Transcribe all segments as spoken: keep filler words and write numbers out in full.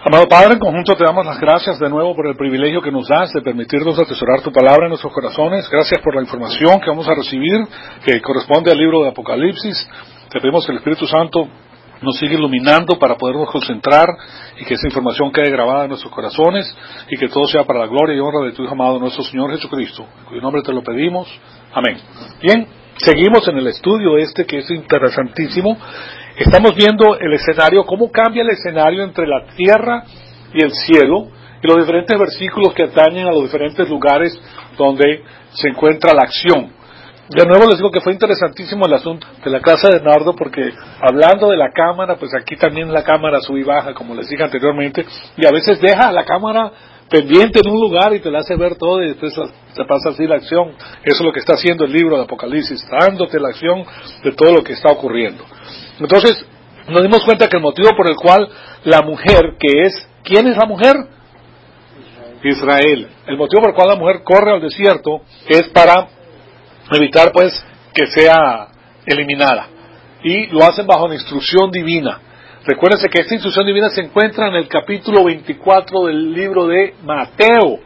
Amado Padre, en conjunto te damos las gracias de nuevo por el privilegio que nos das de permitirnos atesorar tu palabra en nuestros corazones. Gracias por la información que vamos a recibir, que corresponde al libro de Apocalipsis. Te pedimos que el Espíritu Santo nos siga iluminando para podernos concentrar y que esa información quede grabada en nuestros corazones y que todo sea para la gloria y honra de tu Hijo amado, nuestro Señor Jesucristo, en cuyo nombre te lo pedimos. Amén. Bien, seguimos en el estudio este que es interesantísimo. Estamos viendo el escenario, cómo cambia el escenario entre la tierra y el cielo, y los diferentes versículos que atañen a los diferentes lugares donde se encuentra la acción. De nuevo les digo que fue interesantísimo el asunto de la casa de Nardo, porque hablando de la cámara, pues aquí también la cámara sube y baja, como les dije anteriormente, y a veces deja la cámara pendiente en un lugar y te la hace ver todo y después se pasa así la acción. Eso es lo que está haciendo el libro de Apocalipsis, dándote la acción de todo lo que está ocurriendo. Entonces, nos dimos cuenta que el motivo por el cual la mujer, que es, ¿quién es la mujer? Israel. El motivo por el cual la mujer corre al desierto es para evitar, pues, que sea eliminada. Y lo hacen bajo una instrucción divina. Recuérdense que esta instrucción divina se encuentra en el capítulo veinticuatro del libro de Mateo,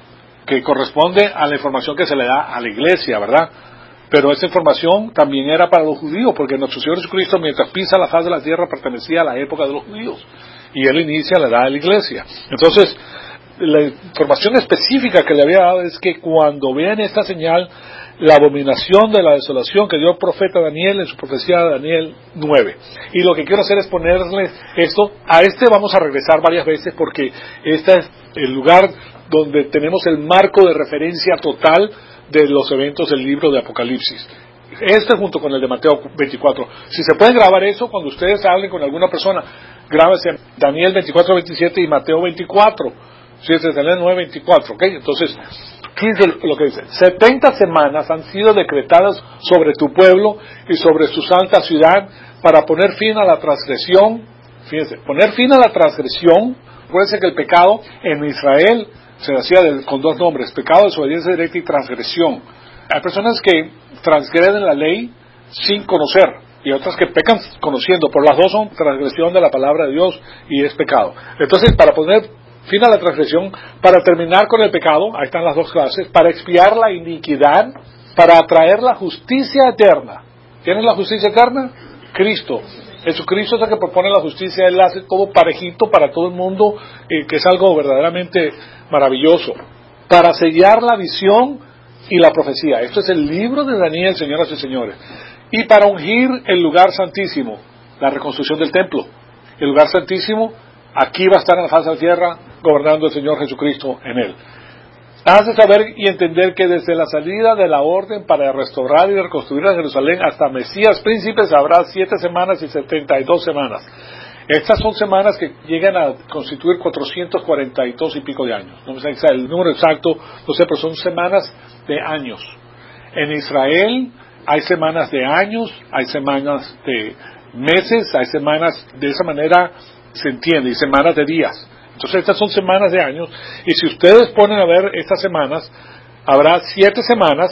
que corresponde a la información que se le da a la iglesia, ¿verdad? Pero esa información también era para los judíos, porque nuestro Señor Jesucristo, mientras pisa la faz de la tierra, pertenecía a la época de los judíos, y Él inicia la edad de la iglesia. Entonces, la información específica que le había dado es que cuando vean esta señal, la abominación de la desolación que dio el profeta Daniel en su profecía de Daniel nueve. Y lo que quiero hacer es ponerles esto, a este vamos a regresar varias veces, porque este es el lugar donde tenemos el marco de referencia total de los eventos del libro de Apocalipsis. Este junto con el de Mateo veinticuatro. Si se pueden grabar eso, cuando ustedes hablen con alguna persona, grábense Daniel veinticuatro veintisiete y Mateo veinticuatro. Si es Daniel nueve veinticuatro, ¿ok? Entonces, fíjense lo que dice. setenta semanas han sido decretadas sobre tu pueblo y sobre su santa ciudad para poner fin a la transgresión. Fíjense, poner fin a la transgresión. Acuérdense que el pecado en Israel se hacía de, con dos nombres, pecado, desobediencia directa y transgresión. Hay personas que transgreden la ley sin conocer y otras que pecan conociendo, pero las dos son transgresión de la palabra de Dios y es pecado. Entonces, para poner fin a la transgresión, para terminar con el pecado, ahí están las dos clases, para expiar la iniquidad, para atraer la justicia eterna. ¿Quién es la justicia eterna? Cristo. Jesucristo es el que propone la justicia, Él hace todo parejito para todo el mundo, eh, que es algo verdaderamente maravilloso. Para sellar la visión y la profecía. Esto es el libro de Daniel, señoras y señores. Y para ungir el lugar santísimo, la reconstrucción del templo. El lugar santísimo, aquí va a estar en la faz de la tierra, gobernando el Señor Jesucristo en él. Has de saber y entender que desde la salida de la orden para restaurar y reconstruir a Jerusalén hasta Mesías príncipes habrá siete semanas y setenta y dos semanas. Estas son semanas que llegan a constituir cuatrocientos cuarenta y dos y pico de años. No sé el número exacto, no sé, pero son semanas de años. En Israel hay semanas de años, hay semanas de meses, hay semanas, de esa manera se entiende, y semanas de días. Entonces estas son semanas de años, y si ustedes ponen a ver estas semanas, habrá siete semanas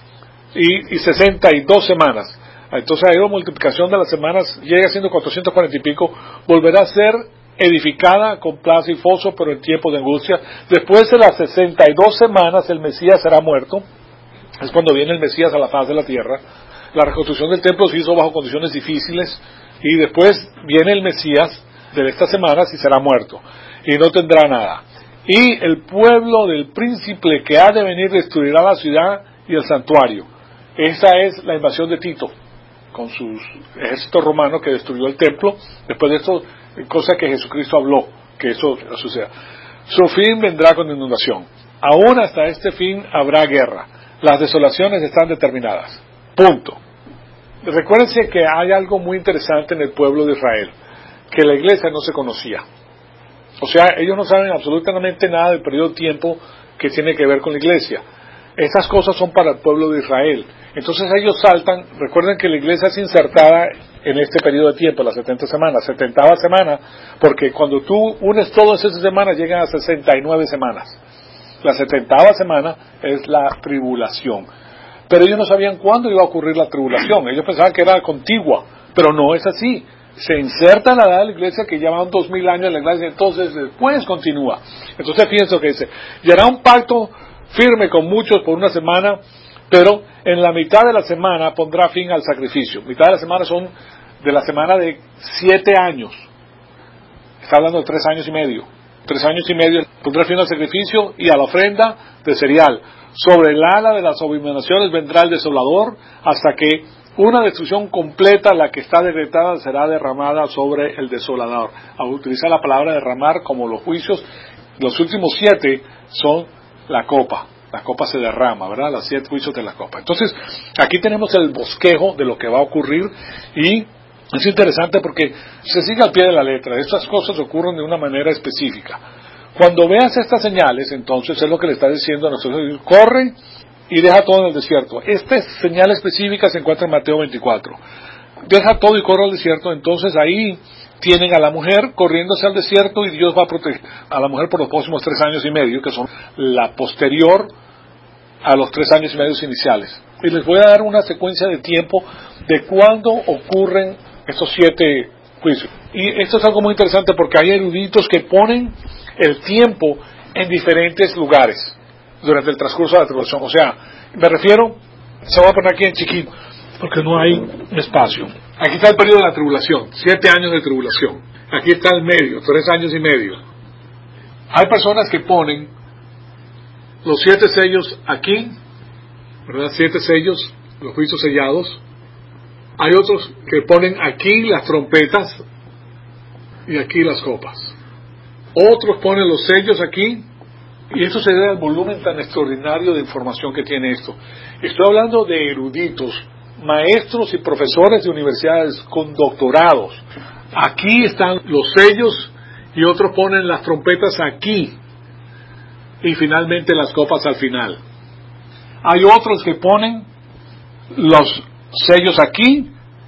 y, y sesenta y dos semanas. Entonces ahí la multiplicación de las semanas llega siendo cuatrocientos cuarenta y pico, volverá a ser edificada con plaza y foso, pero en tiempo de angustia. Después de las sesenta y dos semanas el Mesías será muerto, es cuando viene el Mesías a la faz de la tierra. La reconstrucción del templo se hizo bajo condiciones difíciles, y después viene el Mesías de estas semanas y será muerto, y no tendrá nada. Y el pueblo del príncipe que ha de venir destruirá la ciudad y el santuario. Esa es la invasión de Tito, con sus ejércitos romanos que destruyó el templo. Después de esto, cosa que Jesucristo habló, que eso suceda. Su fin vendrá con inundación. Aún hasta este fin habrá guerra. Las desolaciones están determinadas. Punto. Recuérdense que hay algo muy interesante en el pueblo de Israel, que la iglesia no se conocía. O sea, ellos no saben absolutamente nada del periodo de tiempo que tiene que ver con la iglesia. Estas cosas son para el pueblo de Israel. Entonces ellos saltan. Recuerden que la iglesia es insertada en este periodo de tiempo, las setenta semanas, setentava semana, porque cuando tú unes todas esas semanas llegan a sesenta y nueve semanas. La setentava semana es la tribulación. Pero ellos no sabían cuándo iba a ocurrir la tribulación. Ellos pensaban que era contigua, pero no es así. se inserta en la edad de la iglesia, que llevan dos mil años en la iglesia, entonces después continúa. Entonces fíjense lo que dice, y hará un pacto firme con muchos por una semana, pero en la mitad de la semana pondrá fin al sacrificio. Mitad de la semana son de la semana de siete años. Está hablando de tres años y medio. Tres años y medio pondrá fin al sacrificio y a la ofrenda de cereal. Sobre el ala de las abominaciones vendrá el desolador, hasta que una destrucción completa, la que está decretada, será derramada sobre el desolador. A utilizar la palabra derramar como los juicios, los últimos siete son la copa. La copa se derrama, ¿verdad? Los siete juicios de la copa. Entonces, aquí tenemos el bosquejo de lo que va a ocurrir, y es interesante porque se sigue al pie de la letra. Estas cosas ocurren de una manera específica. Cuando veas estas señales, entonces es lo que le está diciendo a nosotros: corre y deja todo en el desierto. Esta señal específica se encuentra en Mateo veinticuatro. Deja todo y corre al desierto. Entonces ahí tienen a la mujer corriéndose al desierto, y Dios va a proteger a la mujer por los próximos tres años y medio, que son la posterior a los tres años y medio iniciales. Y les voy a dar una secuencia de tiempo de cuándo ocurren estos siete juicios. Y esto es algo muy interesante porque hay eruditos que ponen el tiempo en diferentes lugares durante el transcurso de la tribulación. O sea, me refiero, se va a poner aquí en chiquito porque no hay espacio. Aquí está el periodo de la tribulación, siete años de tribulación. Aquí está el medio, tres años y medio. Hay personas que ponen los siete sellos aquí, ¿verdad? Siete sellos, los juicios sellados. Hay otros que ponen aquí las trompetas y aquí las copas. Otros ponen los sellos aquí, y eso se debe al volumen tan extraordinario de información que tiene esto. Estoy hablando de eruditos, maestros y profesores de universidades con doctorados. Aquí están los sellos, y otros ponen las trompetas aquí, y finalmente las copas al final. Hay otros que ponen los sellos aquí.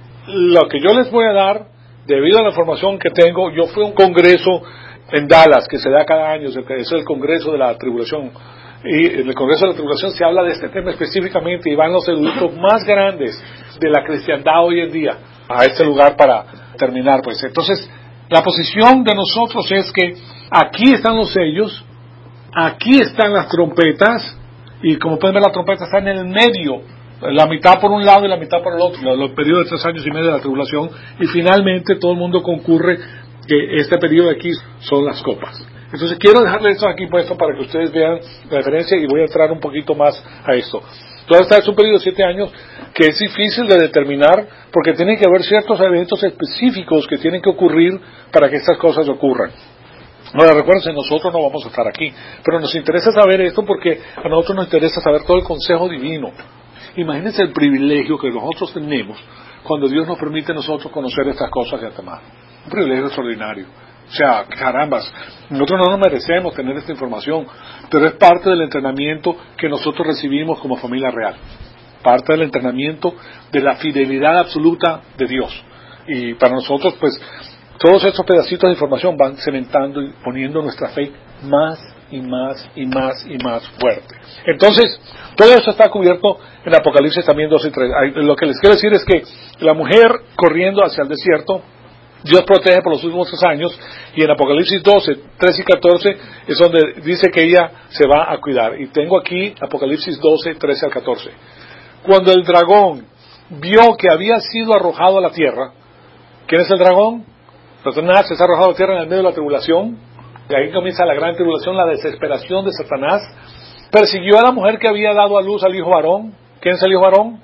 Lo que yo les voy a dar, debido a la información que tengo, yo fui a un congreso en Dallas, que se da cada año, es el congreso de la tribulación, y en el congreso de la tribulación se habla de este tema específicamente, y van los eruditos más grandes de la cristiandad hoy en día a este lugar para terminar. Pues entonces, la posición de nosotros es que aquí están los sellos, aquí están las trompetas, y como pueden ver, las trompetas están en el medio, la mitad por un lado y la mitad por el otro, los periodos de tres años y medio de la tribulación, y finalmente todo el mundo concurre que este periodo de aquí son las copas. Entonces quiero dejarles esto aquí puesto para que ustedes vean la diferencia, y voy a entrar un poquito más a esto. Entonces este es un periodo de siete años que es difícil de determinar, porque tiene que haber ciertos eventos específicos que tienen que ocurrir para que estas cosas ocurran. Ahora recuérdense, nosotros no vamos a estar aquí, pero nos interesa saber esto porque a nosotros nos interesa saber todo el consejo divino. Imagínense el privilegio que nosotros tenemos cuando Dios nos permite a nosotros conocer estas cosas de antemano. Un privilegio extraordinario. O sea, carambas, nosotros no nos merecemos tener esta información, pero es parte del entrenamiento que nosotros recibimos como familia real. Parte del entrenamiento de la fidelidad absoluta de Dios. Y para nosotros, pues, todos estos pedacitos de información van cementando y poniendo nuestra fe más y más y más y más fuerte. Entonces, todo eso está cubierto en Apocalipsis también dos y tres. Lo que les quiero decir es que la mujer corriendo hacia el desierto, Dios protege por los últimos tres años, y en Apocalipsis doce, tres y catorce es donde dice que ella se va a cuidar. Y tengo aquí Apocalipsis doce, trece al catorce. Cuando el dragón vio que había sido arrojado a la tierra, ¿quién es el dragón? Satanás es arrojado a la tierra en el medio de la tribulación, y ahí comienza la gran tribulación, la desesperación de Satanás. Persiguió a la mujer que había dado a luz al hijo varón. ¿Quién es el hijo varón?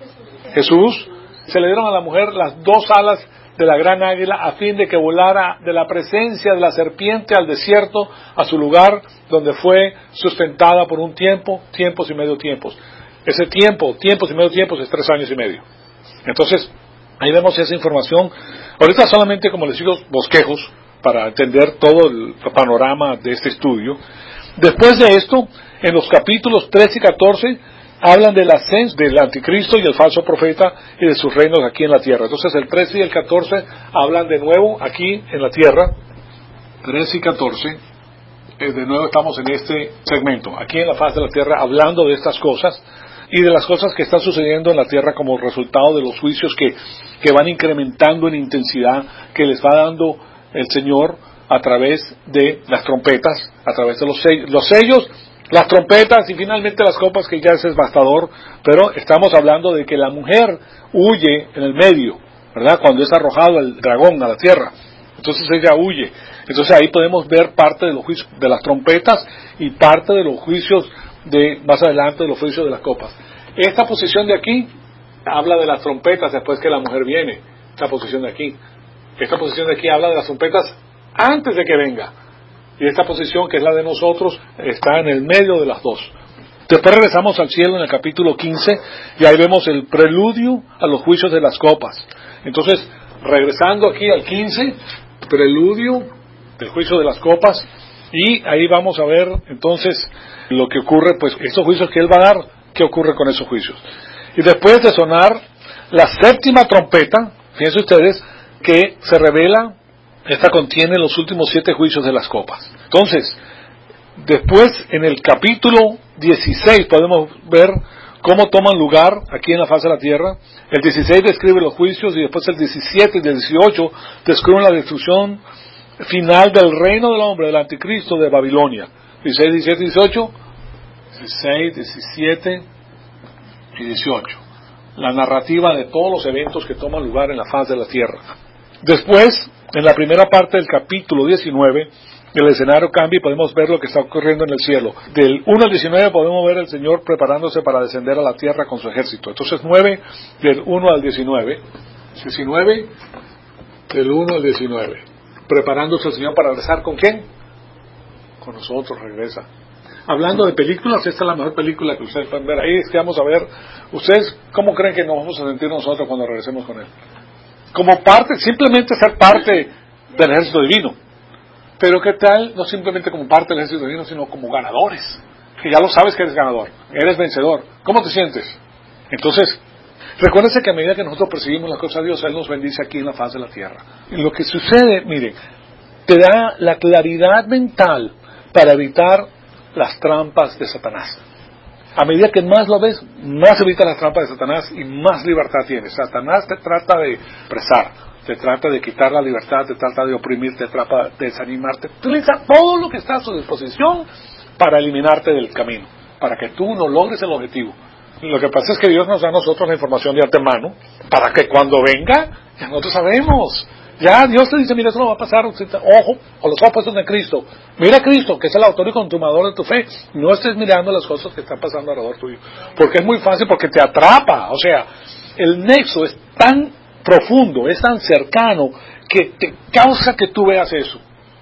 Jesús. Jesús. Se le dieron a la mujer las dos alas de la gran águila a fin de que volara de la presencia de la serpiente al desierto, a su lugar donde fue sustentada por un tiempo, tiempos y medio tiempos. Ese tiempo, tiempos y medio tiempos es tres años y medio. Entonces, ahí vemos esa información. Ahorita solamente, como les digo, bosquejos para entender todo el panorama de este estudio. Después de esto, en los capítulos trece y catorce, hablan del ascenso del anticristo y el falso profeta y de sus reinos aquí en la tierra. Entonces el trece y el catorce hablan de nuevo aquí en la tierra. trece y catorce, eh, de nuevo estamos en este segmento, aquí en la faz de la tierra, hablando de estas cosas. y de las cosas que están sucediendo en la tierra como resultado de los juicios que, que van incrementando en intensidad, que les va dando el Señor a través de las trompetas, a través de los sellos, los sellos, las trompetas y finalmente las copas, que ya es devastador, pero estamos hablando de que la mujer huye en el medio, ¿verdad? Cuando es arrojado el dragón a la tierra, entonces ella huye. Entonces ahí podemos ver parte de los juicios de las trompetas y parte de los juicios de más adelante de los juicios de las copas. Esta posición de aquí habla de las trompetas después que la mujer viene. Esta posición de aquí. Esta posición de aquí habla de las trompetas antes de que venga. Y esta posición, que es la de nosotros, está en el medio de las dos. Después regresamos al cielo en el capítulo quince y ahí vemos el preludio a los juicios de las copas. Entonces, regresando aquí al quince, preludio del juicio de las copas, y ahí vamos a ver entonces lo que ocurre, pues estos juicios que él va a dar, qué ocurre con esos juicios. Y después de sonar la séptima trompeta, fíjense ustedes que se revela, esta contiene los últimos siete juicios de las copas. Entonces, después en el capítulo dieciséis podemos ver cómo toman lugar aquí en la faz de la tierra. El dieciséis describe los juicios y después el diecisiete y el dieciocho describen la destrucción final del reino del hombre, del anticristo de Babilonia. dieciséis, diecisiete y dieciocho. dieciséis, diecisiete y dieciocho. La narrativa de todos los eventos que toman lugar en la faz de la tierra. Después, en la primera parte del capítulo diecinueve, el escenario cambia y podemos ver lo que está ocurriendo en el cielo. Del uno al diecinueve podemos ver al Señor preparándose para descender a la tierra con su ejército. Entonces nueve del uno al diecinueve. diecinueve del uno al diecinueve. Preparándose el Señor para regresar ¿con quién? Con nosotros regresa. Hablando de películas, esta es la mejor película que ustedes pueden ver. Ahí es que vamos a ver, ¿ustedes cómo creen que nos vamos a sentir nosotros cuando regresemos con Él? Como parte, simplemente ser parte del ejército divino. Pero ¿qué tal? No simplemente como parte del ejército divino, sino como ganadores. Que ya lo sabes que eres ganador, eres vencedor. ¿Cómo te sientes? Entonces, recuérdense que a medida que nosotros perseguimos las cosas de Dios, Él nos bendice aquí en la faz de la tierra. Y lo que sucede, miren, te da la claridad mental para evitar las trampas de Satanás. A medida que más lo ves, más evitas las trampas de Satanás y más libertad tienes. Satanás te trata de presar, te trata de quitar la libertad, te trata de oprimir, te trata de desanimarte. Utiliza todo lo que está a su disposición para eliminarte del camino, para que tú no logres el objetivo. Lo que pasa es que Dios nos da a nosotros la información de antemano, para que cuando venga, ya nosotros sabemos. Ya Dios te dice, mira, eso no va a pasar, ojo, o los ojos puestos en Cristo. Mira a Cristo, que es el autor y consumador de tu fe. No estés mirando las cosas que están pasando alrededor tuyo. Porque es muy fácil, porque te atrapa. O sea, el nexo es tan profundo, es tan cercano, que te causa que tú veas eso.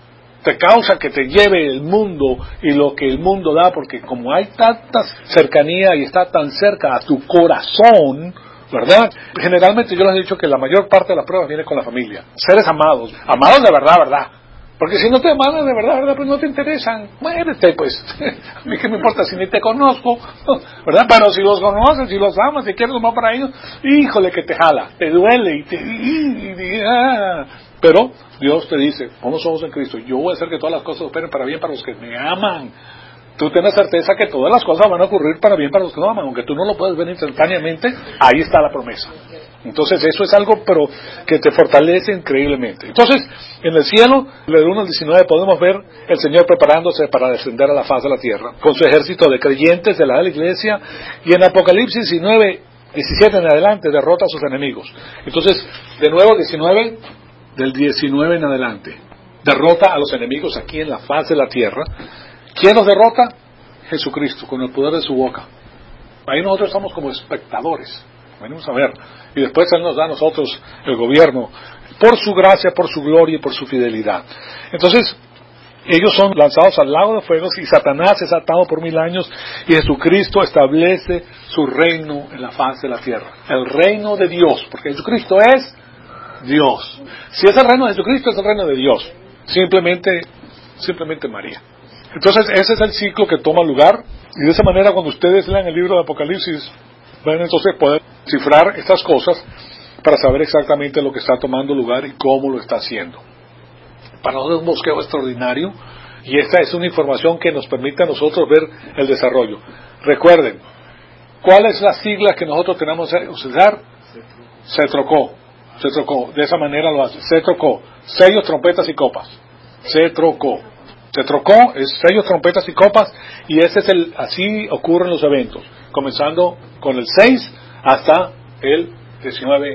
Te causa que te lleve el mundo y lo que el mundo da, porque como hay tanta cercanía y está tan cerca a tu corazón, ¿verdad? Generalmente yo les he dicho que la mayor parte de las pruebas viene con la familia. Seres amados, amados de verdad, ¿verdad? Porque si no te aman de verdad, ¿verdad? Pues no te interesan. Muérete, pues. A mí qué me importa si ni te conozco, ¿verdad? Pero si los conoces, si los amas, si quieres lo más para ellos, híjole que te jala, te duele y te... Y, y, ah. Pero Dios te dice, pon los ojos en Cristo, yo voy a hacer que todas las cosas operen para bien para los que me aman. Tú tienes certeza que todas las cosas van a ocurrir para bien para los que no aman, aunque tú no lo puedes ver instantáneamente, ahí está la promesa. Entonces eso es algo pero que te fortalece increíblemente. Entonces, en el cielo, del uno al diecinueve, podemos ver el Señor preparándose para descender a la faz de la tierra, con su ejército de creyentes de la iglesia, y en Apocalipsis diecinueve, diecisiete en adelante, derrota a sus enemigos. Entonces, de nuevo, diecinueve, del diecinueve en adelante, derrota a los enemigos aquí en la faz de la tierra. ¿Quién nos derrota? Jesucristo, con el poder de su boca. Ahí nosotros estamos como espectadores. Venimos a ver. Y después Él nos da a nosotros el gobierno, por su gracia, por su gloria y por su fidelidad. Entonces, ellos son lanzados al lago de fuego y Satanás es atado por mil años y Jesucristo establece su reino en la faz de la tierra. El reino de Dios, porque Jesucristo es Dios. Si es el reino de Jesucristo, es el reino de Dios. Simplemente, simplemente María. Entonces ese es el ciclo que toma lugar, y de esa manera cuando ustedes lean el libro de Apocalipsis van entonces poder cifrar estas cosas para saber exactamente lo que está tomando lugar y cómo lo está haciendo. Para nosotros es un bosqueo extraordinario, y esta es una información que nos permite a nosotros ver el desarrollo. Recuerden, ¿Cuál es la sigla que nosotros tenemos que usar? Se trocó. Se trocó. De esa manera lo hace. Se trocó. Sellos, trompetas y copas. Se trocó. Se trocó, es sellos, trompetas y copas, y ese es el, así ocurren los eventos, comenzando con el seis hasta el diecinueve.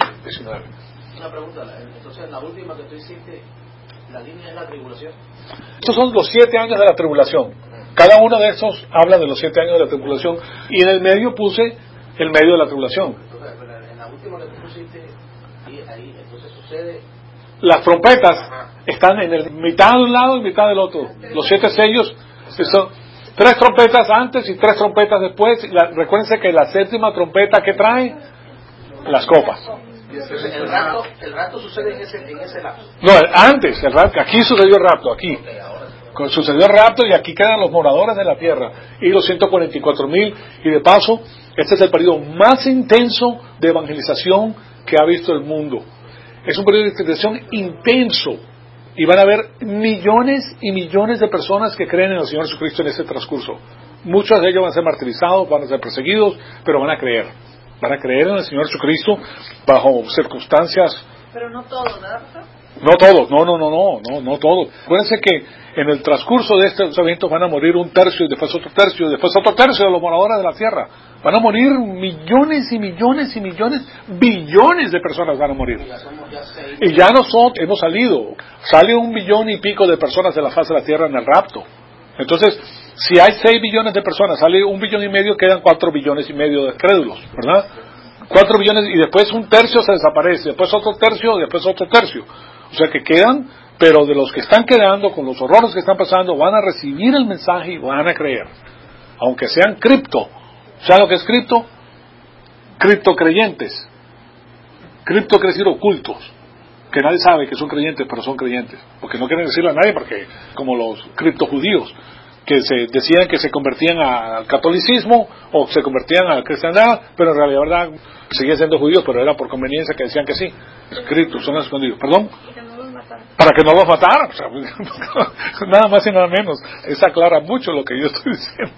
Una pregunta, entonces la última que tú hiciste, la línea es la tribulación. Estos son los siete años de la tribulación. Cada uno de estos habla de los siete años de la tribulación, y en el medio puse el medio de la tribulación. Entonces, en la última que tú pusiste, ahí entonces sucede... Las trompetas están en el mitad de un lado y mitad del otro. Los siete sellos son tres trompetas antes y tres trompetas después. La, recuérdense que la séptima trompeta que trae las copas. Entonces, el rapto, el rapto sucede en ese, en ese lapso. No, antes, el rapto, aquí sucedió el rapto, aquí. Sucedió el rapto y aquí quedan los moradores de la tierra y los ciento cuarenta y cuatro mil. Y de paso, este es el periodo más intenso de evangelización que ha visto el mundo. Es un periodo de evangelización intenso y van a haber millones y millones de personas que creen en el Señor Jesucristo en ese transcurso. Muchos de ellos van a ser martirizados, van a ser perseguidos, pero van a creer. Van a creer en el Señor Jesucristo bajo circunstancias. Pero no todos, ¿verdad? No todos, no, no, no, no, no, no todos. Acuérdense que en el transcurso de estos eventos van a morir un tercio, y después otro tercio, y después otro tercio de los moradores de la tierra. Van a morir millones y millones y millones, billones de personas van a morir. Y ya nosotros hemos salido, sale un billón y pico de personas de la faz de la tierra en el rapto. Entonces, si hay seis billones de personas, sale un billón y medio, quedan cuatro billones y medio de crédulos, ¿verdad? Cuatro billones y después un tercio se desaparece, después otro tercio, después otro tercio. O sea que quedan, pero de los que están quedando, con los horrores que están pasando, van a recibir el mensaje y van a creer. Aunque sean cripto. ¿Saben lo que es cripto? Criptocreyentes. Cripto quiere decir ocultos. Que nadie sabe que son creyentes, pero son creyentes. Porque no quieren decirle a nadie, porque como los criptojudíos, que se decían que se convertían al catolicismo o se convertían a la cristiandad, pero en realidad, verdad, seguían siendo judíos, pero era por conveniencia que decían que sí. Criptos, son escondidos. ¿Perdón? Para que no los mataran. O sea, nada más y nada menos. Eso aclara mucho lo que yo estoy diciendo.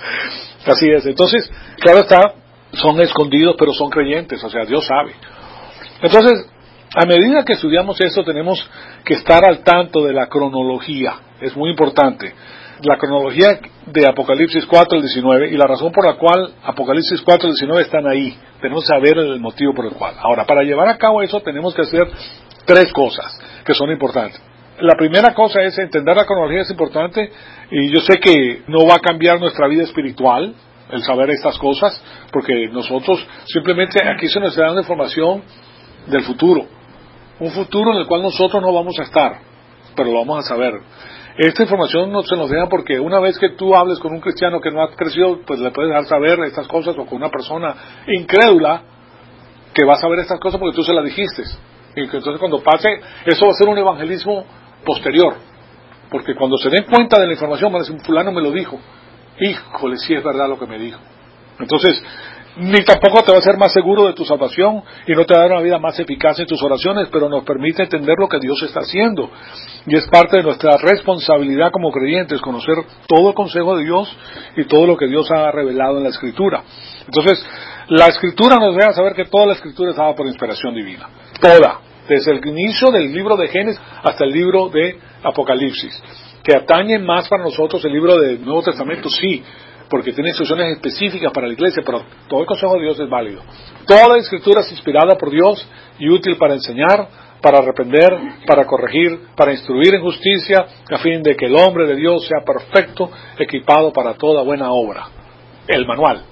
Así es. Entonces, claro está, son escondidos, pero son creyentes. O sea, Dios sabe. Entonces, a medida que estudiamos esto, tenemos que estar al tanto de la cronología. Es muy importante. La cronología de Apocalipsis cuatro al diecinueve y la razón por la cual Apocalipsis cuatro al diecinueve están ahí. Tenemos que saber el motivo por el cual. Ahora, para llevar a cabo eso, tenemos que hacer tres cosas que son importantes. La primera cosa es entender la cronología, es importante, y yo sé que no va a cambiar nuestra vida espiritual el saber estas cosas, porque nosotros simplemente aquí se nos está dando información del futuro, un futuro en el cual nosotros no vamos a estar, pero lo vamos a saber. Esta información no se nos deja porque una vez que tú hables con un cristiano que no ha crecido, pues le puedes dejar saber estas cosas, o con una persona incrédula que va a saber estas cosas porque tú se las dijiste. Y entonces cuando pase, eso va a ser un evangelismo posterior, porque cuando se den cuenta de la información van a decir, fulano me lo dijo, híjole, sí es verdad lo que me dijo. Entonces, ni tampoco te va a hacer más seguro de tu salvación y no te va a dar una vida más eficaz en tus oraciones, pero nos permite entender lo que Dios está haciendo, y es parte de nuestra responsabilidad como creyentes conocer todo el consejo de Dios y todo lo que Dios ha revelado en la Escritura. Entonces, la Escritura nos deja saber que toda la Escritura es dada por inspiración divina, toda, desde el inicio del libro de Génesis hasta el libro de Apocalipsis. Que atañe más para nosotros el libro del Nuevo Testamento, sí, porque tiene instrucciones específicas para la iglesia, pero todo el consejo de Dios es válido. Toda la Escritura es inspirada por Dios y útil para enseñar, para reprender, para corregir, para instruir en justicia, a fin de que el hombre de Dios sea perfecto, equipado para toda buena obra. El manual.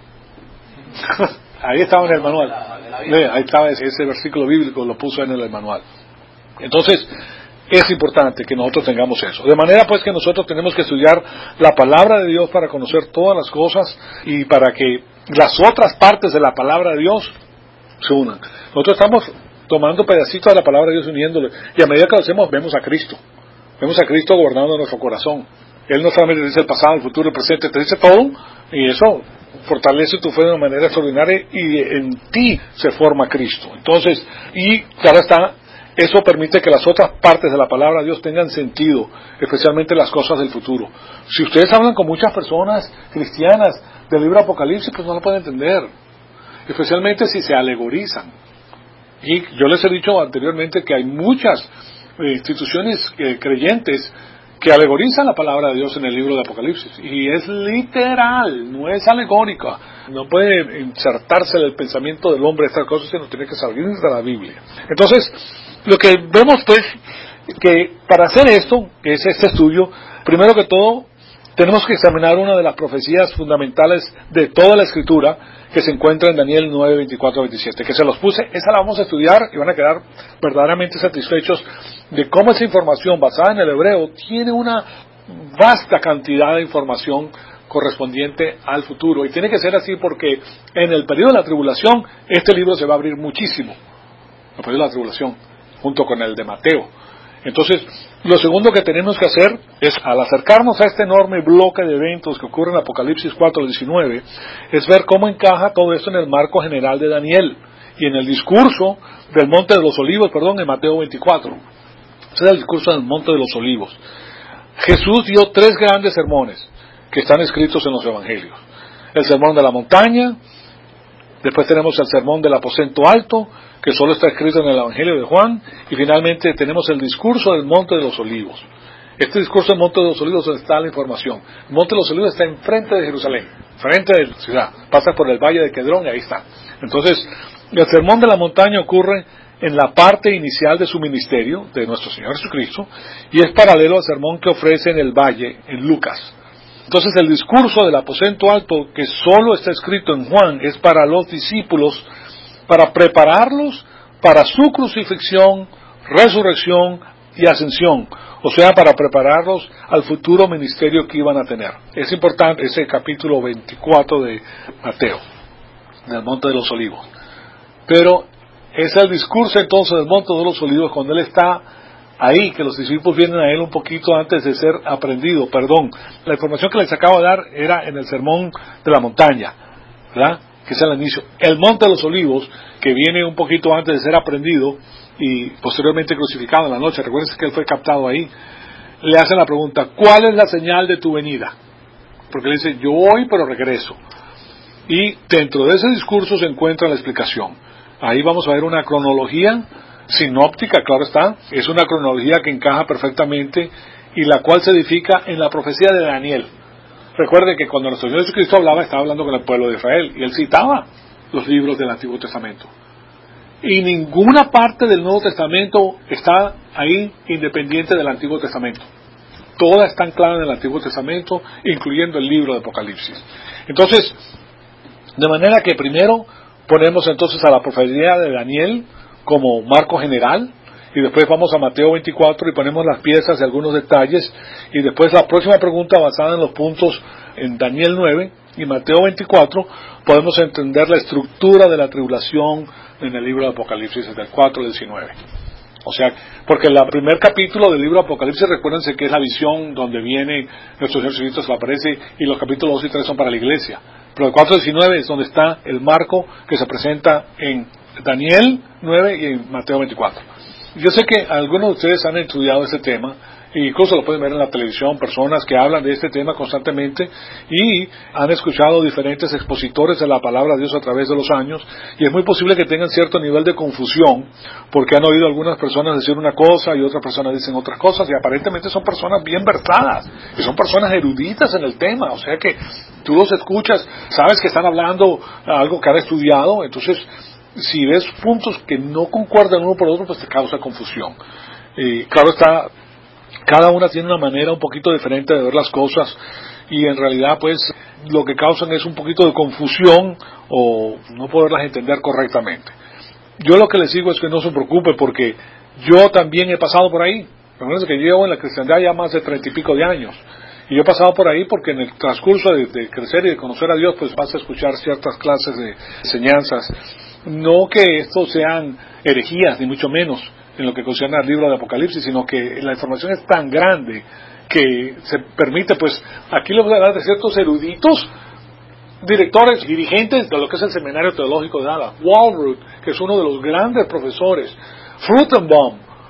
Ahí estaba en el manual. Ahí estaba ese, ese versículo bíblico, lo puso en el manual. Entonces, es importante que nosotros tengamos eso. De manera pues que nosotros tenemos que estudiar la palabra de Dios para conocer todas las cosas y para que las otras partes de la palabra de Dios se unan. Nosotros estamos tomando pedacitos de la palabra de Dios, uniéndole, y a medida que lo hacemos vemos a Cristo. Vemos a Cristo gobernando nuestro corazón. Él no solamente dice el pasado, el futuro, el presente, te dice todo, y eso fortalece tu fe de una manera extraordinaria, y en ti se forma Cristo. Entonces, y claro está, eso permite que las otras partes de la palabra de Dios tengan sentido, especialmente las cosas del futuro. Si ustedes hablan con muchas personas cristianas, del libro de Apocalipsis, pues no la pueden entender, especialmente si se alegorizan. Y yo les he dicho anteriormente que hay muchas eh, instituciones eh, creyentes que alegorizan la palabra de Dios en el libro de Apocalipsis, y es literal, no es alegórica, no puede insertarse en el pensamiento del hombre estas cosas, sino tiene que salir de la Biblia. Entonces, lo que vemos pues, que para hacer esto, que es este estudio, primero que todo, tenemos que examinar una de las profecías fundamentales de toda la Escritura, que se encuentra en Daniel nueve, veinticuatro a veintisiete, que se los puse, esa la vamos a estudiar y van a quedar verdaderamente satisfechos de cómo esa información basada en el hebreo tiene una vasta cantidad de información correspondiente al futuro, y tiene que ser así porque en el periodo de la tribulación este libro se va a abrir muchísimo, el periodo de la tribulación, junto con el de Mateo. Entonces, lo segundo que tenemos que hacer es, al acercarnos a este enorme bloque de eventos que ocurre en Apocalipsis cuatro diecinueve, es ver cómo encaja todo esto en el marco general de Daniel y en el discurso del Monte de los Olivos, perdón, en Mateo veinticuatro. Ese es el discurso del Monte de los Olivos. Jesús dio tres grandes sermones que están escritos en los Evangelios. El sermón de la montaña, después tenemos el sermón del aposento alto, que solo está escrito en el Evangelio de Juan, y finalmente tenemos el discurso del Monte de los Olivos. Este discurso del Monte de los Olivos, donde está la información. El Monte de los Olivos está enfrente de Jerusalén, frente de la ciudad, pasa por el valle de Quedrón y ahí está. Entonces, el sermón de la montaña ocurre en la parte inicial de su ministerio, de nuestro Señor Jesucristo, y es paralelo al sermón que ofrece en el valle, en Lucas. Entonces, el discurso del aposento alto, que solo está escrito en Juan, es para los discípulos, para prepararlos para su crucifixión, resurrección y ascensión, o sea, para prepararlos al futuro ministerio que iban a tener. Es importante ese capítulo veinticuatro de Mateo, del Monte de los Olivos. Pero es el discurso entonces del Monte de los Olivos, cuando él está ahí, que los discípulos vienen a él un poquito antes de ser aprendido. Perdón, la información que les acabo de dar era en el sermón de la montaña, ¿verdad?, que es el inicio. El Monte de los Olivos, que viene un poquito antes de ser aprendido y posteriormente crucificado en la noche, recuerden que él fue captado ahí, le hacen la pregunta, ¿cuál es la señal de tu venida? Porque él dice, yo voy pero regreso. Y dentro de ese discurso se encuentra la explicación. Ahí vamos a ver una cronología sinóptica, claro está, es una cronología que encaja perfectamente y la cual se edifica en la profecía de Daniel. Recuerde que cuando nuestro Señor Jesucristo hablaba, estaba hablando con el pueblo de Israel, y él citaba los libros del Antiguo Testamento. Y ninguna parte del Nuevo Testamento está ahí independiente del Antiguo Testamento. Todas están claras en el Antiguo Testamento, incluyendo el libro de Apocalipsis. Entonces, de manera que primero ponemos entonces a la profecía de Daniel como marco general, y después vamos a Mateo veinticuatro y ponemos las piezas y algunos detalles, y después la próxima pregunta basada en los puntos en Daniel nueve y Mateo veinticuatro, podemos entender la estructura de la tribulación en el libro de Apocalipsis, del cuatro al diecinueve. O sea, porque el primer capítulo del libro de Apocalipsis, recuérdense que es la visión donde viene nuestro Señor Jesucristo, se aparece, y los capítulos dos y tres son para la iglesia. Pero el cuatro al diecinueve es donde está el marco que se presenta en Daniel nueve y en Mateo veinticuatro. Yo sé que algunos de ustedes han estudiado este tema, e incluso lo pueden ver en la televisión, personas que hablan de este tema constantemente, y han escuchado diferentes expositores de la palabra de Dios a través de los años, y es muy posible que tengan cierto nivel de confusión, porque han oído algunas personas decir una cosa y otras personas dicen otras cosas, y aparentemente son personas bien versadas, y son personas eruditas en el tema, o sea que tú los escuchas, sabes que están hablando algo que han estudiado, entonces si ves puntos que no concuerdan uno por otro, pues te causa confusión. Y claro está, cada una tiene una manera un poquito diferente de ver las cosas, y en realidad pues lo que causan es un poquito de confusión o no poderlas entender correctamente. Yo lo que les digo es que no se preocupe, porque yo también he pasado por ahí. Recuerden que llevo en la cristiandad ya más de treinta y pico de años, y yo he pasado por ahí porque en el transcurso de, de crecer y de conocer a Dios, pues vas a escuchar ciertas clases de enseñanzas. No que estos sean herejías, ni mucho menos en lo que concierne al libro de Apocalipsis, sino que la información es tan grande que se permite, pues, aquí les voy a hablar de ciertos eruditos, directores, dirigentes de lo que es el Seminario Teológico de Dallas. Walroot, que es uno de los grandes profesores, Frutenbaum,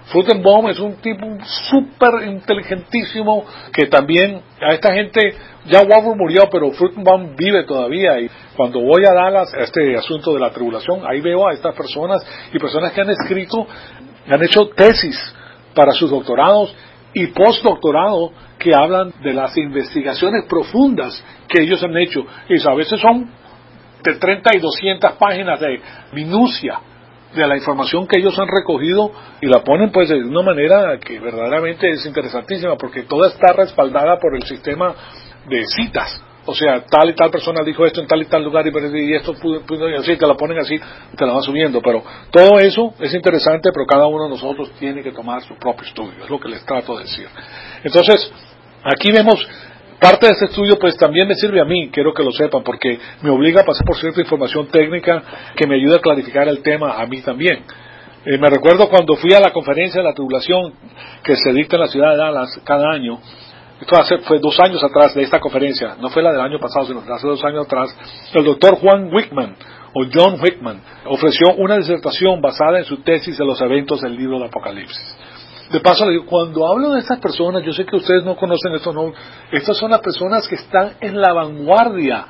Fruchtenbaum es un tipo súper inteligentísimo que también a esta gente, ya Warburg murió, pero Fruchtenbaum vive todavía, y cuando voy a Dallas, a este asunto de la tribulación, ahí veo a estas personas y personas que han escrito, han hecho tesis para sus doctorados y postdoctorado que hablan de las investigaciones profundas que ellos han hecho, y a veces son de treinta y doscientas páginas de minucia de la información que ellos han recogido, y la ponen pues de una manera que verdaderamente es interesantísima, porque toda está respaldada por el sistema de citas. O sea, tal y tal persona dijo esto en tal y tal lugar, y, y esto y así, te la ponen así, te la van subiendo. Pero todo eso es interesante, pero cada uno de nosotros tiene que tomar su propio estudio, es lo que les trato de decir. Entonces, aquí vemos parte de este estudio, pues también me sirve a mí, quiero que lo sepan, porque me obliga a pasar por cierta información técnica que me ayuda a clarificar el tema a mí también. Eh, me recuerdo cuando fui a la conferencia de la tribulación que se dicta en la ciudad de Dallas cada año. Esto hace, fue dos años atrás de esta conferencia, no fue la del año pasado, sino hace dos años atrás. El doctor Juan Wickman, o John Wickman, ofreció una disertación basada en su tesis de los eventos del libro de Apocalipsis. De paso le digo, cuando hablo de estas personas, yo sé que ustedes no conocen estos nombres, estas son las personas que están en la vanguardia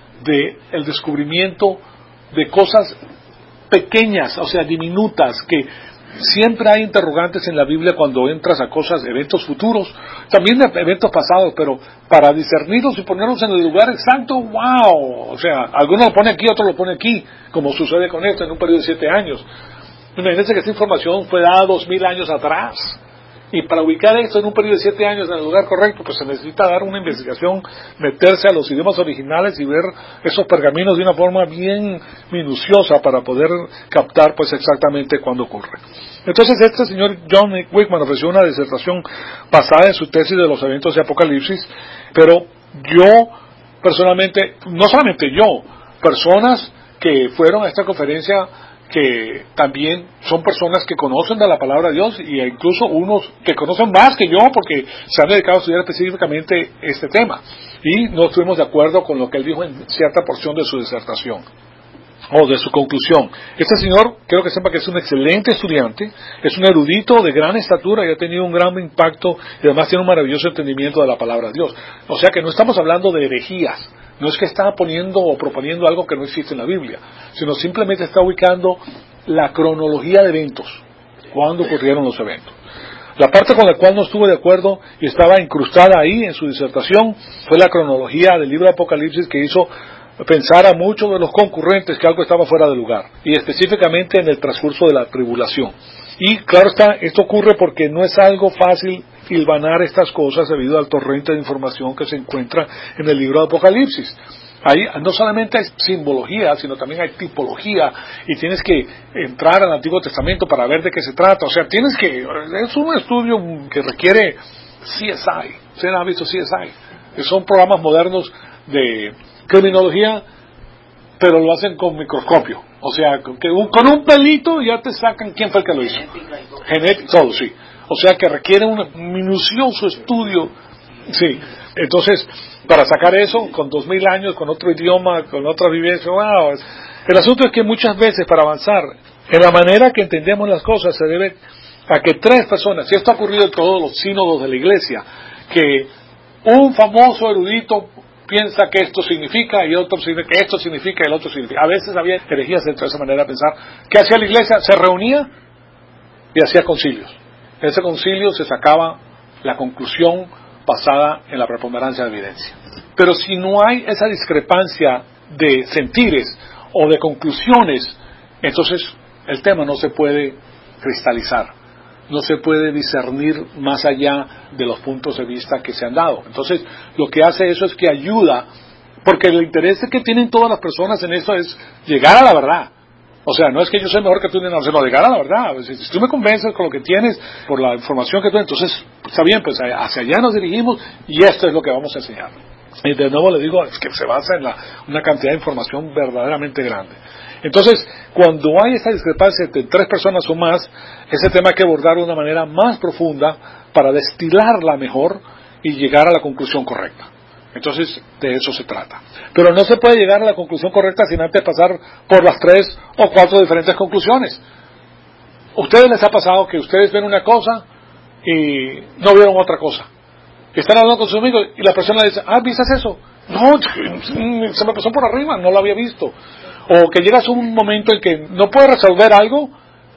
del descubrimiento de cosas pequeñas, o sea, diminutas, que siempre hay interrogantes en la Biblia cuando entras a cosas, eventos futuros, también de eventos pasados, pero para discernirlos y ponerlos en el lugar exacto, wow, o sea, alguno lo pone aquí, otro lo pone aquí, como sucede con esto en un periodo de siete años. Imagínense que esta información fue dada dos mil años atrás, y para ubicar esto en un periodo de siete años en el lugar correcto, pues se necesita dar una investigación, meterse a los idiomas originales y ver esos pergaminos de una forma bien minuciosa para poder captar pues exactamente cuándo ocurre. Entonces este señor John Wickman ofreció una disertación basada en su tesis de los eventos de Apocalipsis, pero yo personalmente, no solamente yo, personas que fueron a esta conferencia que también son personas que conocen de la palabra de Dios, y incluso unos que conocen más que yo porque se han dedicado a estudiar específicamente este tema, y no estuvimos de acuerdo con lo que él dijo en cierta porción de su disertación o de su conclusión. Este señor, quiero que sepa que es un excelente estudiante, es un erudito de gran estatura y ha tenido un gran impacto, y además tiene un maravilloso entendimiento de la palabra de Dios. O sea que no estamos hablando de herejías, no es que está poniendo o proponiendo algo que no existe en la Biblia, sino simplemente está ubicando la cronología de eventos, cuándo ocurrieron los eventos. La parte con la cual no estuve de acuerdo y estaba incrustada ahí en su disertación fue la cronología del libro de Apocalipsis, que hizo pensar a muchos de los concurrentes que algo estaba fuera de lugar, y específicamente en el transcurso de la tribulación. Y claro está, esto ocurre porque no es algo fácil hilvanar estas cosas debido al torrente de información que se encuentra en el libro de Apocalipsis. Ahí no solamente hay simbología, sino también hay tipología, y tienes que entrar al Antiguo Testamento para ver de qué se trata. O sea, tienes que, es un estudio que requiere C S I. ¿Ustedes han visto C S I? Son programas modernos de criminología, pero lo hacen con microscopio. O sea, que un, con un pelito ya te sacan quién fue el que lo hizo. Genética, todo, sí. O sea, que requiere un minucioso estudio. Sí. Entonces, para sacar eso, con dos mil años, con otro idioma, con otra vivencia, wow. El asunto es que muchas veces, para avanzar en la manera que entendemos las cosas, se debe a que tres personas, y esto ha ocurrido en todos los sínodos de la iglesia, que un famoso erudito piensa que esto significa, y otro significa que esto significa, y el otro significa. A veces había herejías dentro de esa manera de pensar. ¿Qué hacía la iglesia? Se reunía y hacía concilios. En ese concilio se sacaba la conclusión basada en la preponderancia de evidencia. Pero si no hay esa discrepancia de sentires o de conclusiones, entonces el tema no se puede cristalizar, no se puede discernir más allá de los puntos de vista que se han dado. Entonces, lo que hace eso es que ayuda, porque el interés que tienen todas las personas en esto es llegar a la verdad. O sea, no es que yo soy mejor que tú, no, sino llegar a la verdad. Si, si tú me convences con lo que tienes, por la información que tú, entonces, está bien, pues hacia allá nos dirigimos y esto es lo que vamos a enseñar. Y de nuevo le digo, es que se basa en la, una cantidad de información verdaderamente grande. Entonces, cuando hay esta discrepancia entre tres personas o más, ese tema hay que abordar de una manera más profunda para destilarla mejor y llegar a la conclusión correcta. Entonces, de eso se trata. Pero no se puede llegar a la conclusión correcta sin antes pasar por las tres o cuatro diferentes conclusiones. ¿A ustedes les ha pasado que ustedes ven una cosa y no vieron otra cosa? Están hablando con sus amigos y la persona le dice, ah, ¿viste eso? No, se me pasó por arriba, no lo había visto. O que llegas a un momento en que no puedes resolver algo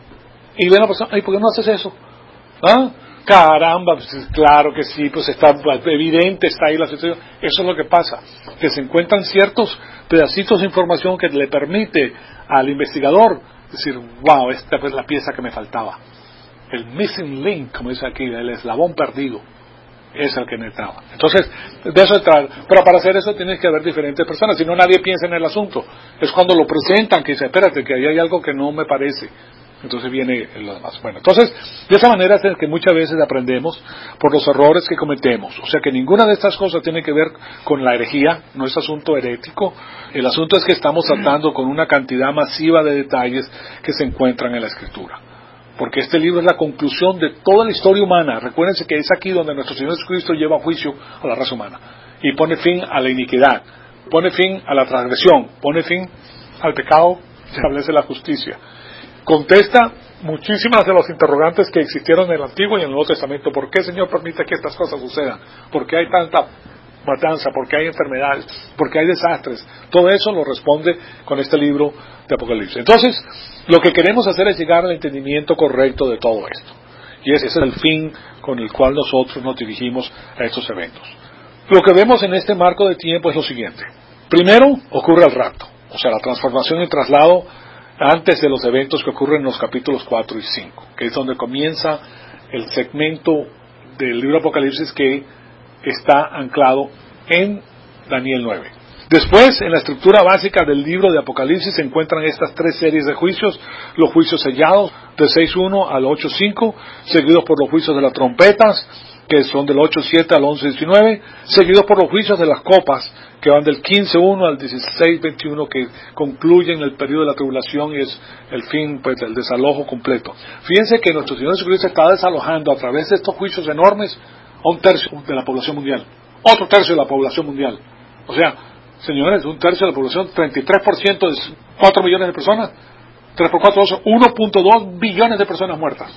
y ven a la persona, ay, ¿por qué no haces eso? ¿Ah? Caramba, pues, claro que sí, pues está evidente, está ahí la situación. Eso es lo que pasa, que se encuentran ciertos pedacitos de información que le permite al investigador decir, wow, esta es la pieza que me faltaba. El missing link, como dice aquí, el eslabón perdido, es el que necesitaba. Entonces, de eso entrar. Pero para hacer eso tienes que haber diferentes personas, si no nadie piensa en el asunto. Es cuando lo presentan que dice, espérate, que ahí hay algo que no me parece. Entonces viene lo demás. Bueno, entonces, de esa manera es que muchas veces aprendemos por los errores que cometemos. O sea que ninguna de estas cosas tiene que ver con la herejía, no es asunto herético. El asunto es que estamos tratando con una cantidad masiva de detalles que se encuentran en la Escritura. Porque este libro es la conclusión de toda la historia humana. Recuérdense que es aquí donde nuestro Señor Jesucristo lleva a juicio a la raza humana. Y pone fin a la iniquidad, pone fin a la transgresión, pone fin al pecado, establece la justicia. Contesta muchísimas de los interrogantes que existieron en el Antiguo y en el Nuevo Testamento. ¿Por qué, Señor, permite que estas cosas sucedan? ¿Por qué hay tanta matanza? ¿Por qué hay enfermedades? ¿Por qué hay desastres? Todo eso lo responde con este libro de Apocalipsis. Entonces, lo que queremos hacer es llegar al entendimiento correcto de todo esto. Y ese es el fin con el cual nosotros nos dirigimos a estos eventos. Lo que vemos en este marco de tiempo es lo siguiente. Primero, ocurre el rapto, o sea, la transformación y traslado antes de los eventos que ocurren en los capítulos cuatro y cinco, que es donde comienza el segmento del libro de Apocalipsis que está anclado en Daniel nueve. Después, en la estructura básica del libro de Apocalipsis se encuentran estas tres series de juicios, los juicios sellados, del seis uno al ocho cinco, seguidos por los juicios de las trompetas, que son del ocho siete al once diecinueve, seguidos por los juicios de las copas, que van del quince uno al dieciséis veintiuno, que concluyen el periodo de la tribulación y es el fin, pues, del desalojo completo. Fíjense que nuestro Señor Jesucristo está desalojando a través de estos juicios enormes a un tercio de la población mundial, otro tercio de la población mundial. O sea, señores, un tercio de la población, treinta y tres por ciento de cuatro millones de personas, tres por cuatro, uno punto dos billones de personas muertas.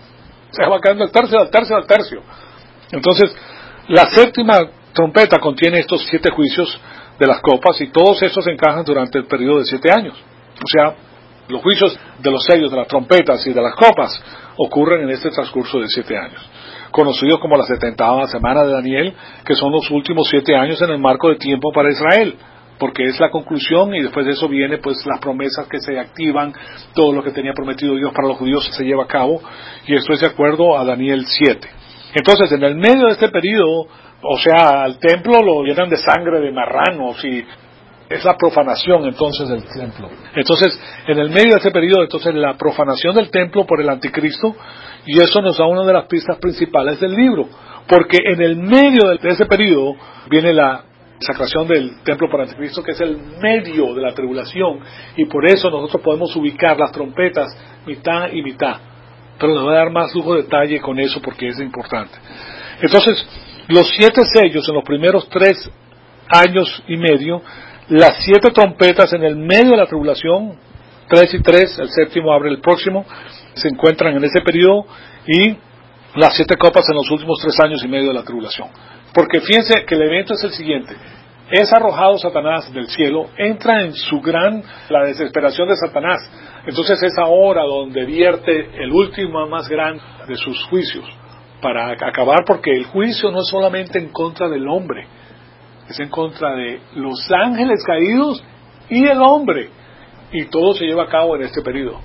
Se va quedando el tercio, al tercio, al tercio. Entonces, la séptima trompeta contiene estos siete juicios de las copas y todos esos se encajan durante el periodo de siete años. O sea, los juicios de los sellos, de las trompetas y de las copas ocurren en este transcurso de siete años, conocidos como la setentava semana de Daniel, que son los últimos siete años en el marco de tiempo para Israel, porque es la conclusión y después de eso viene pues las promesas que se activan, todo lo que tenía prometido Dios para los judíos se lleva a cabo, y esto es de acuerdo a Daniel siete. Entonces, en el medio de este periodo, o sea, al templo lo llenan de sangre de marranos y es la profanación entonces del templo. Entonces, en el medio de este periodo, entonces la profanación del templo por el anticristo, y eso nos da una de las pistas principales del libro, porque en el medio de ese periodo viene la sacración del templo por el anticristo, que es el medio de la tribulación, y por eso nosotros podemos ubicar las trompetas mitad y mitad. Pero les voy a dar más lujo de detalle con eso porque es importante. Entonces, los siete sellos en los primeros tres años y medio, las siete trompetas en el medio de la tribulación, tres y tres, el séptimo abre el próximo, se encuentran en ese periodo, y las siete copas en los últimos tres años y medio de la tribulación. Porque fíjense que el evento es el siguiente: es arrojado Satanás del cielo, entra en su gran, la desesperación de Satanás. Entonces es ahora donde vierte el último más grande de sus juicios, para acabar, porque el juicio no es solamente en contra del hombre, es en contra de los ángeles caídos y el hombre, y todo se lleva a cabo en este periodo.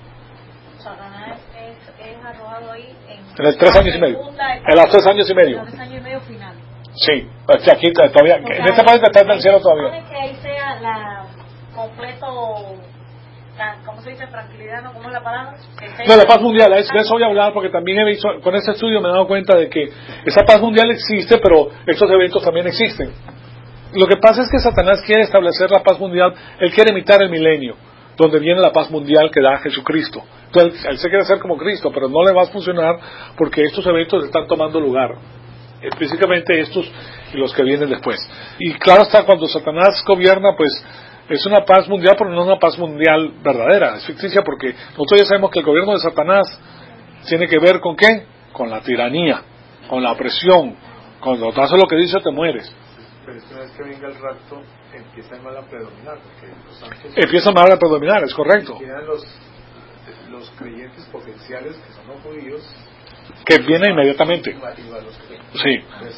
Satanás es, es arrojado ahí en, en el tres años y medio, en los tres años y medio. En los tres años y medio final. Sí, aquí todavía, en sea, esta parte está en el cielo todavía. Que ahí sea la completo, la, ¿cómo se dice? Tranquilidad, ¿no? ¿Cómo es la palabra? No, la paz mundial, es, de eso voy a hablar porque también he visto, con este estudio me he dado cuenta de que esa paz mundial existe, pero estos eventos también existen. Lo que pasa es que Satanás quiere establecer la paz mundial, él quiere imitar el milenio, donde viene la paz mundial que da Jesucristo. Entonces, él se quiere hacer como Cristo, pero no le va a funcionar porque estos eventos están tomando lugar. Específicamente estos y los que vienen después. Y claro está, cuando Satanás gobierna, pues es una paz mundial, pero no es una paz mundial verdadera, es ficticia, porque nosotros ya sabemos que el gobierno de Satanás tiene que ver con ¿qué? Con la tiranía, con la opresión. Cuando tú haces lo que dice, te mueres. Pero es que una vez que venga el rapto, empieza el mal a predominar, porque los santos... Empieza el mal a predominar, es correcto. Quedan los, los creyentes potenciales, que son los judíos... Que viene inmediatamente. Sí.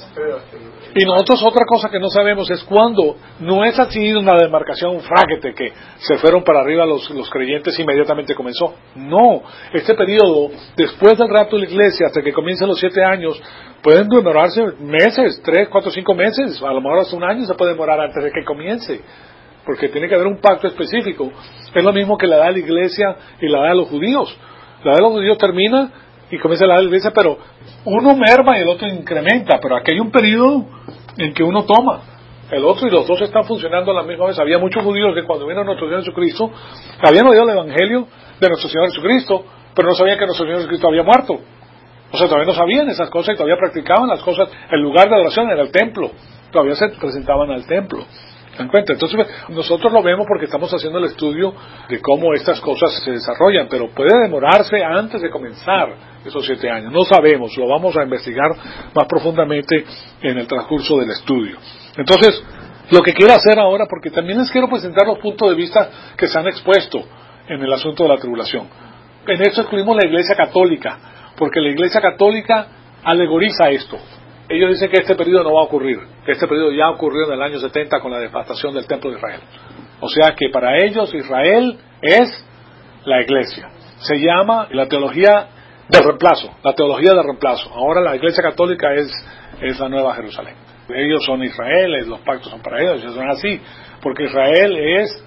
Y nosotros otra cosa que no sabemos es cuándo. No es así una demarcación, un fraquete que se fueron para arriba los, los creyentes e inmediatamente comenzó. No, este periodo después del rapto de la iglesia hasta que comiencen los siete años pueden demorarse meses, tres, cuatro, cinco meses, a lo mejor hasta un año se puede demorar antes de que comience, porque tiene que haber un pacto específico. Es lo mismo que la edad de la iglesia y la edad de los judíos. La edad de los judíos termina y comienza la edad de la iglesia, pero uno merma y el otro incrementa, pero aquí hay un periodo en que uno toma el otro y los dos están funcionando a la misma vez. Había muchos judíos que cuando vino nuestro Señor Jesucristo habían oído el evangelio de nuestro Señor Jesucristo, pero no sabían que nuestro Señor Jesucristo había muerto. O sea, todavía no sabían esas cosas y todavía practicaban las cosas. El lugar de adoración era el templo, todavía se presentaban al templo. ¿Se dan cuenta? Entonces nosotros lo vemos porque estamos haciendo el estudio de cómo estas cosas se desarrollan, pero puede demorarse antes de comenzar esos siete años. No sabemos, lo vamos a investigar más profundamente en el transcurso del estudio. Entonces, lo que quiero hacer ahora, porque también les quiero presentar los puntos de vista que se han expuesto en el asunto de la tribulación. En esto excluimos la Iglesia Católica, porque la Iglesia Católica alegoriza esto. Ellos dicen que este periodo no va a ocurrir, que este periodo ya ocurrió en el año setenta con la devastación del templo de Israel. O sea que para ellos Israel es la iglesia. Se llama la teología del reemplazo, la teología del reemplazo. Ahora la Iglesia Católica es, es la Nueva Jerusalén. Ellos son Israel, los pactos son para ellos, ellos son así, porque Israel es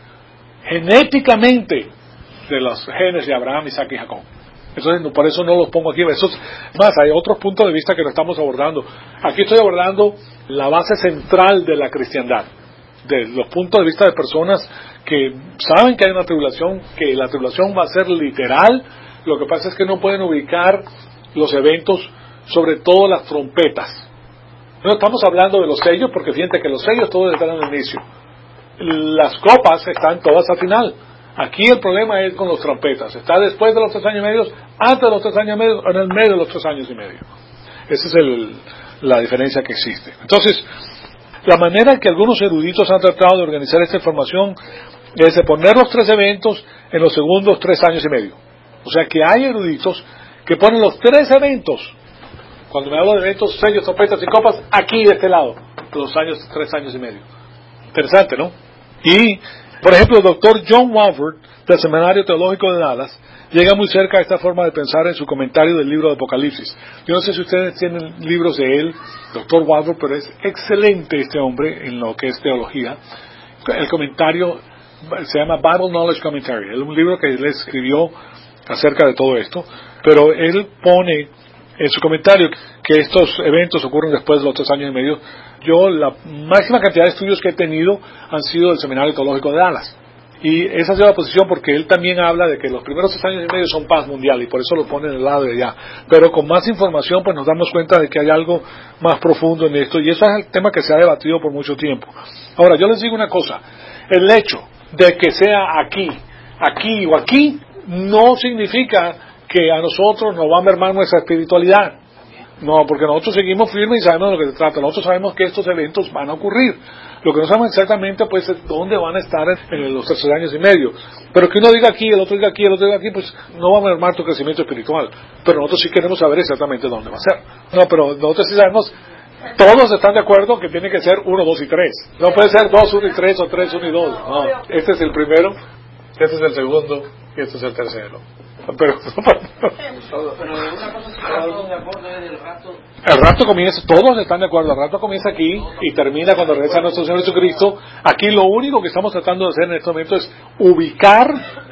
genéticamente de los genes de Abraham, Isaac y Jacob. Entonces, por eso no los pongo aquí. Eso es, más, hay otros puntos de vista que no estamos abordando. Aquí estoy abordando la base central de la cristiandad, de los puntos de vista de personas que saben que hay una tribulación, que la tribulación va a ser literal. Lo que pasa es que no pueden ubicar los eventos, sobre todo las trompetas. No estamos hablando de los sellos, porque fíjate que los sellos todos están en el inicio. Las copas están todas al final. Aquí el problema es con los trompetas. Está después de los tres años y medio, antes de los tres años y medio, o en el medio de los tres años y medio. Esa es el, la diferencia que existe. Entonces, la manera en que algunos eruditos han tratado de organizar esta información es de poner los tres eventos en los segundos tres años y medio. O sea que hay eruditos que ponen los tres eventos, cuando me hablo de eventos, sellos, trompetas y copas, aquí de este lado, los años, tres años y medio. Interesante, ¿no? Y por ejemplo, el doctor John Walvoord, del Seminario Teológico de Dallas, llega muy cerca a esta forma de pensar en su comentario del libro de Apocalipsis. Yo no sé si ustedes tienen libros de él, doctor Walvoord, pero es excelente este hombre en lo que es teología. El comentario se llama Bible Knowledge Commentary. Es un libro que él escribió acerca de todo esto, pero él pone en su comentario que estos eventos ocurren después de los tres años y medio. Yo, la máxima cantidad de estudios que he tenido han sido del Seminario Teológico de Dallas. Y esa es la posición porque él también habla de que los primeros tres años y medio son paz mundial y por eso lo pone en el lado de allá. Pero con más información pues nos damos cuenta de que hay algo más profundo en esto y eso es el tema que se ha debatido por mucho tiempo. Ahora, yo les digo una cosa. El hecho de que sea aquí, aquí o aquí, no significa que a nosotros nos va a mermar nuestra espiritualidad. No, porque nosotros seguimos firmes y sabemos de lo que se trata. Nosotros sabemos que estos eventos van a ocurrir. Lo que no sabemos exactamente, pues, es dónde van a estar en los tercer años y medio. Pero que uno diga aquí, el otro diga aquí, el otro diga aquí, pues, no va a mermar tu crecimiento espiritual. Pero nosotros sí queremos saber exactamente dónde va a ser. No, pero nosotros sí sabemos, todos están de acuerdo que tiene que ser uno, dos y tres. No puede ser dos, uno y tres o tres, uno y dos. No, este es el primero, este es el segundo y este es el tercero. Pero, pero una cosa sí que todos de acuerdo es el rapto. El rapto comienza, todos están de acuerdo, el rapto comienza aquí y termina cuando regresa nuestro Señor Jesucristo. Aquí lo único que estamos tratando de hacer en este momento es ubicar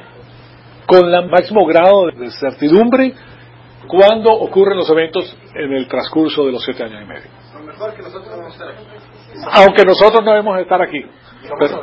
con el máximo grado de certidumbre cuándo ocurren los eventos en el transcurso de los siete años y medio. Lo mejor que nosotros vamos a estar aquí. Aunque nosotros no debemos estar aquí. Pero,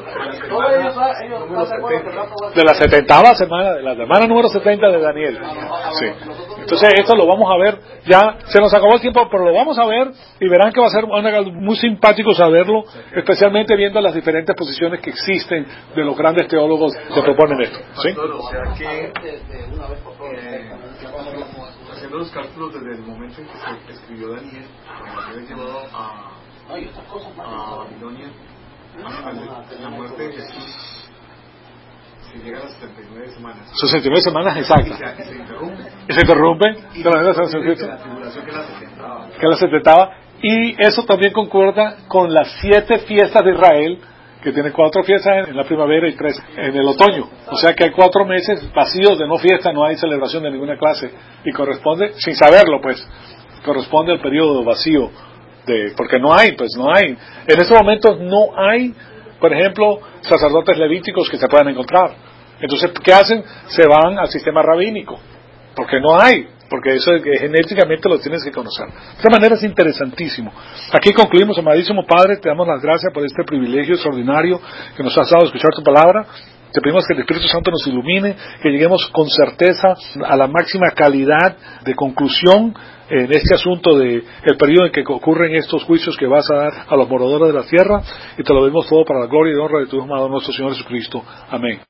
de la setentava semana, de la semana número setenta de Daniel. Sí. Entonces esto lo vamos a ver, ya se nos acabó el tiempo, pero lo vamos a ver y verán que va a ser muy simpático saberlo, especialmente viendo las diferentes posiciones que existen de los grandes teólogos que proponen esto. ¿Sí? O sea que haciendo los cálculos desde el momento en que se escribió Daniel, cuando había llevado a, a Babilonia, a la muerte de Jesús, se llega a las setenta y nueve semanas. sesenta y nueve semanas exactas. Y se interrumpe. Y se interrumpe. Y de manera la Jesucristo, tribulación que la setentaba. que la setentaba. Y eso también concuerda con las siete fiestas de Israel, que tiene cuatro fiestas en la primavera y tres en el otoño. O sea que hay cuatro meses vacíos de no fiesta, no hay celebración de ninguna clase. Y corresponde, sin saberlo pues, corresponde al periodo vacío, de porque no hay, pues no hay. En estos momentos no hay, por ejemplo, sacerdotes levíticos que se puedan encontrar. Entonces, ¿qué hacen? Se van al sistema rabínico, porque no hay. Porque eso es que genéticamente lo tienes que conocer. De esta manera es interesantísimo. Aquí concluimos, amadísimo Padre, te damos las gracias por este privilegio extraordinario que nos has dado de escuchar tu palabra. Te pedimos que el Espíritu Santo nos ilumine, que lleguemos con certeza a la máxima calidad de conclusión en este asunto de el periodo en que ocurren estos juicios que vas a dar a los moradores de la tierra. Y te lo pedimos todo para la gloria y honra de tu Hijo amado nuestro Señor Jesucristo. Amén.